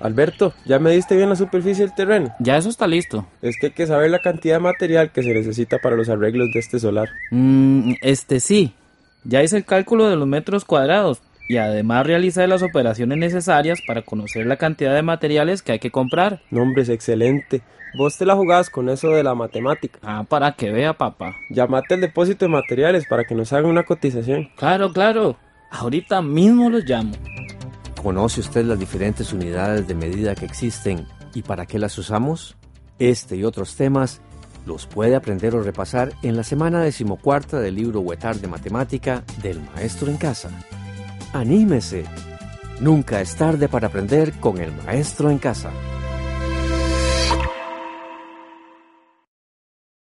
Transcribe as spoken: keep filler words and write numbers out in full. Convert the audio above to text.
Alberto, ¿ya mediste bien la superficie del terreno? Ya eso está listo. Es que hay que saber la cantidad de material que se necesita para los arreglos de este solar. Mm, este sí. Ya hice el cálculo de los metros cuadrados y además realicé las operaciones necesarias para conocer la cantidad de materiales que hay que comprar. No, hombre, es excelente. Vos te la jugás con eso de la matemática. Ah, para que vea, papá. Llamate al depósito de materiales para que nos hagan una cotización. Claro, claro. Ahorita mismo los llamo. ¿Conoce usted las diferentes unidades de medida que existen y para qué las usamos? Este y otros temas los puede aprender o repasar en la semana decimocuarta del libro Huetar de Matemática del Maestro en Casa. ¡Anímese! Nunca es tarde para aprender con el Maestro en Casa.